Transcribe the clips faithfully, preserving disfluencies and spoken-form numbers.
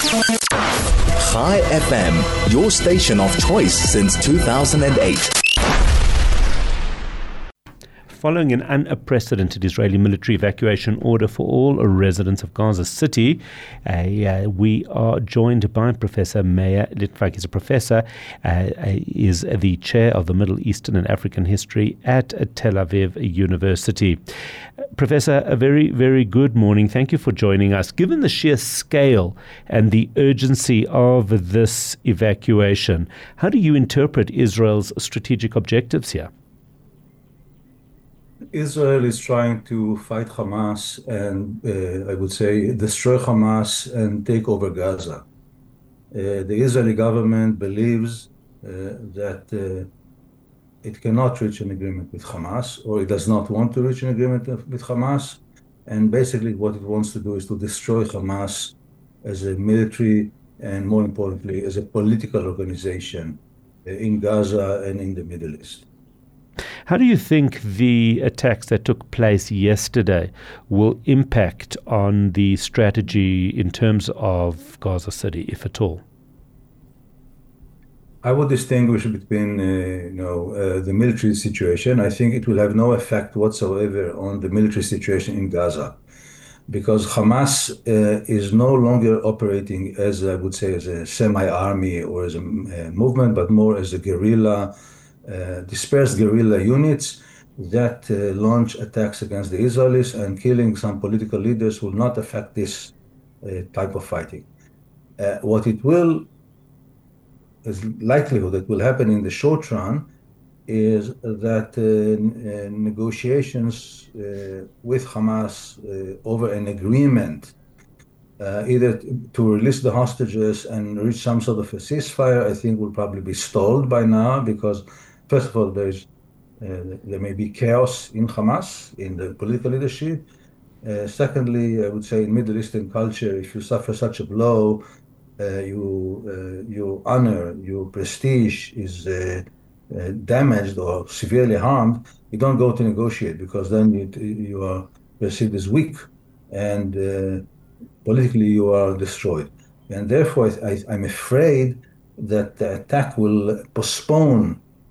Chai F M, your station of choice since two thousand eight. Following an unprecedented Israeli military evacuation order for all residents of Gaza City, uh, uh, we are joined by Professor Meir Litvak. He's a professor, uh, is the chair of the Middle Eastern and African History at Tel Aviv University. Professor, a very, very good morning. Thank you for joining us. Given the sheer scale and the urgency of this evacuation, how do you interpret Israel's strategic objectives here? Israel is trying to fight Hamas and, uh, I would say, destroy Hamas and take over Gaza. Uh, the Israeli government believes uh, that uh, it cannot reach an agreement with Hamas, or it does not want to reach an agreement with Hamas. And basically what it wants to do is to destroy Hamas as a military and, more importantly, as a political organization uh, in Gaza and in the Middle East. How do you think the attacks that took place yesterday will impact on the strategy in terms of Gaza City, if at all? I would distinguish between uh, you know, uh, the military situation. I think it will have no effect whatsoever on the military situation in Gaza, because Hamas uh, is no longer operating as, I would say, as a semi-army or as a uh, movement, but more as a guerrilla Uh, dispersed guerrilla units that uh, launch attacks against the Israelis, and killing some political leaders will not affect this uh, type of fighting. Uh, what it will, is likelihood that will happen in the short run, is that uh, n- uh, negotiations uh, with Hamas uh, over an agreement, uh, either t- to release the hostages and reach some sort of a ceasefire, I think will probably be stalled by now, because first of all, there's, uh, there may be chaos in Hamas, in the political leadership. Uh, secondly, I would say in Middle Eastern culture, if you suffer such a blow, uh, you, uh, your honor, your prestige is uh, uh, damaged or severely harmed, you don't go to negotiate, because then you, you are perceived as weak, and uh, politically you are destroyed. And therefore, I, I'm afraid that the attack will postpone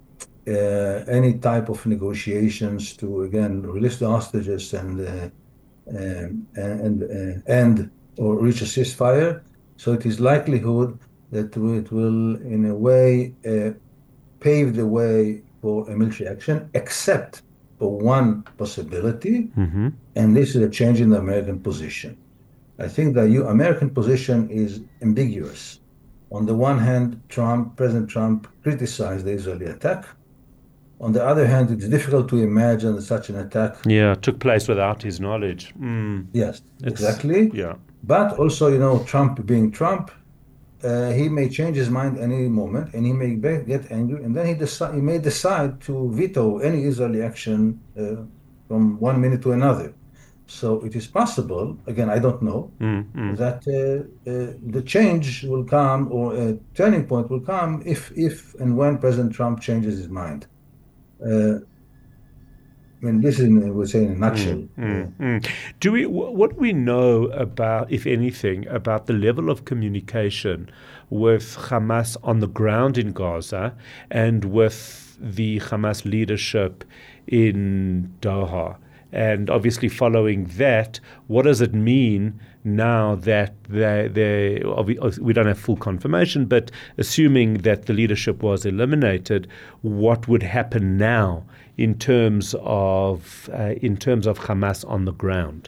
Uh, any type of negotiations to, again, release the hostages and uh, um, and uh, end or reach a ceasefire. So it is likelihood that it will, in a way, uh, pave the way for a military action, except for one possibility, Mm-hmm. and this is a change in the American position. I think the U- American position is ambiguous. On the one hand, Trump, President Trump criticized the Israeli attack. On the other hand, it's difficult to imagine that such an attack Yeah, took place without his knowledge. Mm. Yes, It's- exactly. Yeah. But also, you know, Trump being Trump, uh, he may change his mind any moment, and he may be- get angry, and then he decide he may decide to veto any Israeli action uh, from one minute to another. So it is possible, again, I don't know, Mm, mm. that uh, uh, the change will come, or a turning point will come, if, if and when President Trump changes his mind. Uh, I mean, this is, I would say, in a nutshell. Mm, mm. Do we? wh- What do we know about, if anything, about the level of communication with Hamas on the ground in Gaza and with the Hamas leadership in Doha? And obviously, following that, what does it mean now that they, they obvi- we don't have full confirmation, but assuming that the leadership was eliminated, what would happen now in terms of uh, in terms of Hamas on the ground?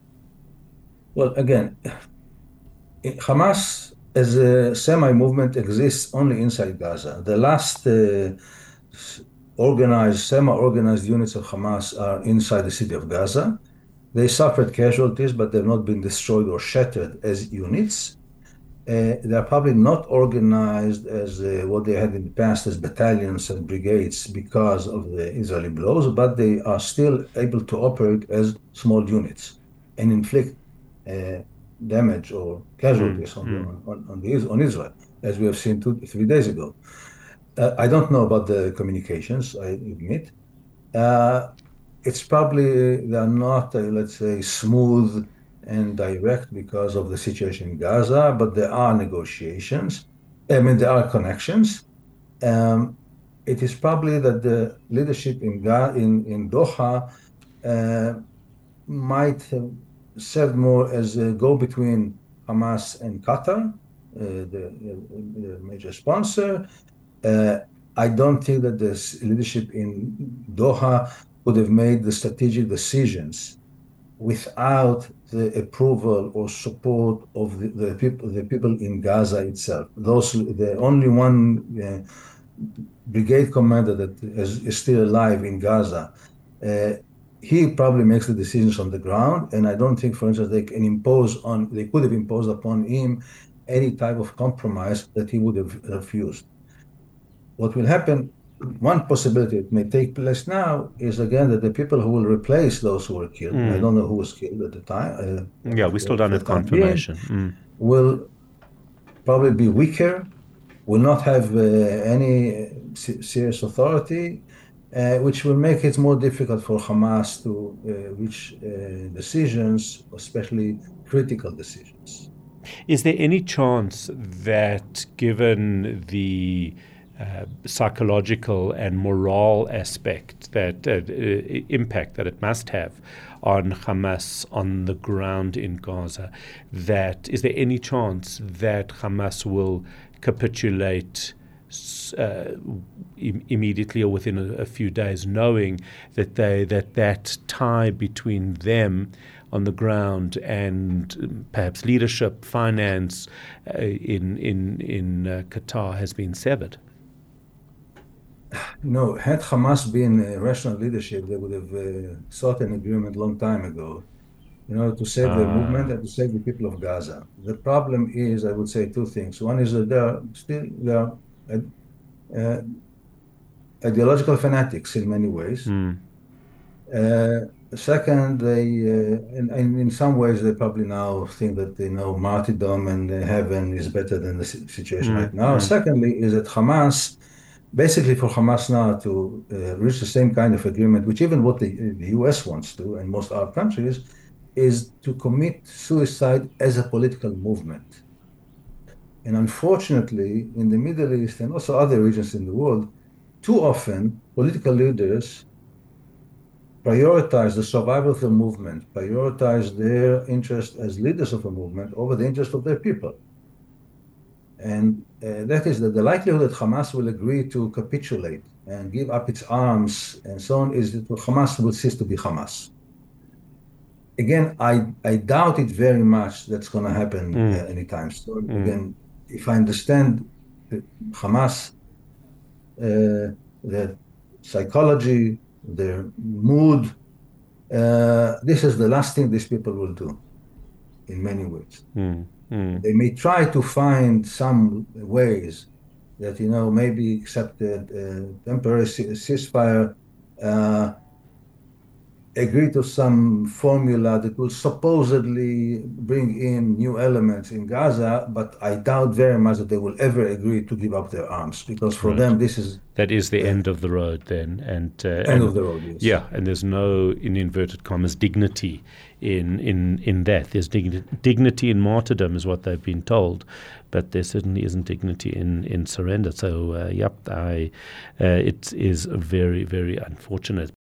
Well, again, Hamas as a semi-movement exists only inside Gaza. The last uh, organized, semi-organized units of Hamas are inside the city of Gaza. They suffered casualties, but they've not been destroyed or shattered as units. Uh, they're probably not organized as uh, what they had in the past as battalions and brigades because of the Israeli blows, but they are still able to operate as small units and inflict uh, damage or casualties Mm, on, mm. the, on, on, the, on Israel, as we have seen two, three days ago. Uh, I don't know about the communications, I admit. Uh, it's probably, they're not, uh, let's say, smooth and direct because of the situation in Gaza, but there are negotiations. I mean, there are connections. Um, it is probably that the leadership in Ga- in, in Doha uh, might have served more as a go-between Hamas and Qatar, uh, the, the major sponsor. Uh, I don't think that the leadership in Doha would have made the strategic decisions without the approval or support of the, the people, the people in Gaza itself. Those, the only one uh, brigade commander that is, is still alive in Gaza, uh, he probably makes the decisions on the ground, and I don't think, for instance, they can impose on, they could have imposed upon him any type of compromise that he would have refused. What will happen, one possibility that may take place now is, again, that the people who will replace those who were killed, mm. I don't know who was killed at the time. Uh, yeah, we still don't have confirmation. Being, mm. will probably be weaker, will not have uh, any serious authority, uh, which will make it more difficult for Hamas to uh, reach uh, decisions, especially critical decisions. Is there any chance that, given the uh, psychological and moral aspect, that uh, uh, impact that it must have on Hamas on the ground in Gaza, that is there any chance that Hamas will capitulate uh, im- immediately or within a, a few days, knowing that they that that tie between them on the ground and perhaps leadership, finance uh, in in in uh, Qatar has been severed? No, had Hamas been a rational leadership, they would have uh, sought an agreement a long time ago, in order to save ah. the movement and to save the people of Gaza. The problem is, I would say, two things. One is that they are still they are uh, ideological fanatics in many ways. Mm. Uh, second, they uh, in, in some ways they probably now think that they know martyrdom and heaven is better than the situation mm. right now. Mm. Secondly, is that Hamas, basically for Hamas now to uh, reach the same kind of agreement, which even what the, the U S wants to, and most Arab countries, is to commit suicide as a political movement. And unfortunately, in the Middle East and also other regions in the world, too often political leaders prioritize the survival of the movement, prioritize their interest as leaders of a movement over the interest of their people. And uh, that is that the likelihood that Hamas will agree to capitulate and give up its arms and so on is that Hamas will cease to be Hamas. Again, I, I doubt it very much that's going to happen mm. uh, anytime soon. Mm. Again, if I understand Hamas, uh, their psychology, their mood, uh, this is the last thing these people will do in many ways. Mm. Mm. They may try to find some ways that, you know, maybe accept a uh, temporary ceasefire, uh, agree to some formula that will supposedly bring in new elements in Gaza, but I doubt very much that they will ever agree to give up their arms, because for right. them this is... That is the uh, end of the road then. And, uh, end and, of the road, yes. Yeah, and there's no, in inverted commas, dignity in, in, in that. There's dig- dignity in martyrdom is what they've been told, but there certainly isn't dignity in, in surrender. So, uh, yep, I, uh, it is very, very unfortunate.